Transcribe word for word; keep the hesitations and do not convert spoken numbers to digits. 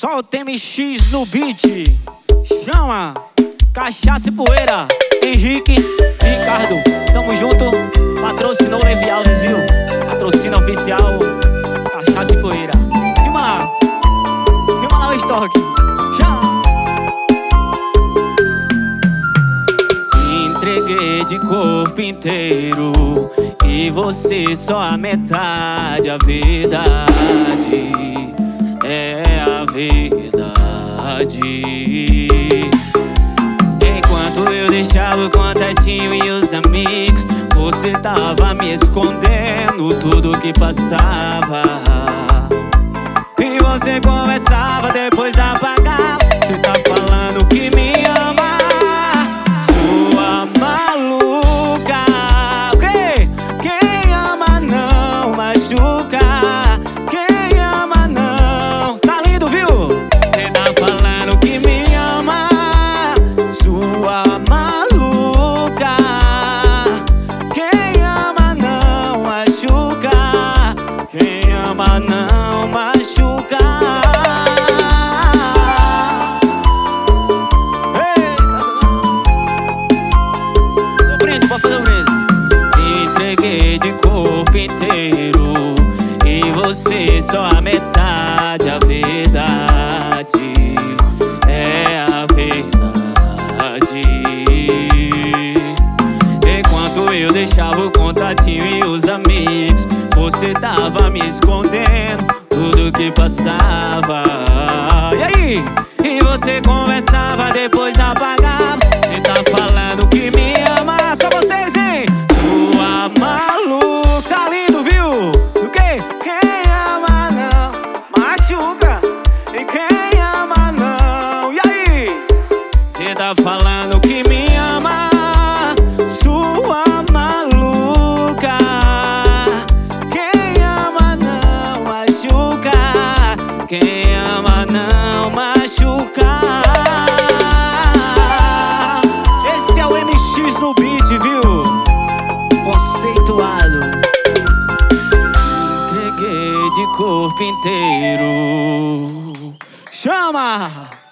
Solta M X no beat. Chama Cachaça e Poeira. Henrique, Ricardo, tamo junto. Patrocinou Levi Alves, viu? Patrocina oficial Cachaça e Poeira. Rima lá, rima lá o estoque. Chama. Entreguei de corpo inteiro e você só a metade. A verdade é a verdade. Enquanto eu deixava o contatinho e os amigos, você tava me escondendo tudo que passava. E você conversava, depois apagava. Você tá falando que me ama, sua maluca. O quê? Quem ama não machuca. Quem ama não. Tá lindo, viu? Você tá falando que me ama, sua maluca. Quem ama não machuca. Quem ama não machuca. Entreguei de corpo inteiro e você só a metade. A verdade é a verdade. Enquanto eu deixava o contatinho e os amigos, você tava me escondendo tudo que passava. E aí? E você conversava, depois apagava. Você tá falando que me ama. Só vocês, hein? Sua maluca. Tá lindo, viu? O quê? Quem ama não machuca. E quem ama não. E aí? Você tá falando que me ama, sua maluca. Quem ama não machuca. Quem ama não machuca. Esse é o M X no beat, viu? Conceituado. Entreguei de corpo inteiro. Chama!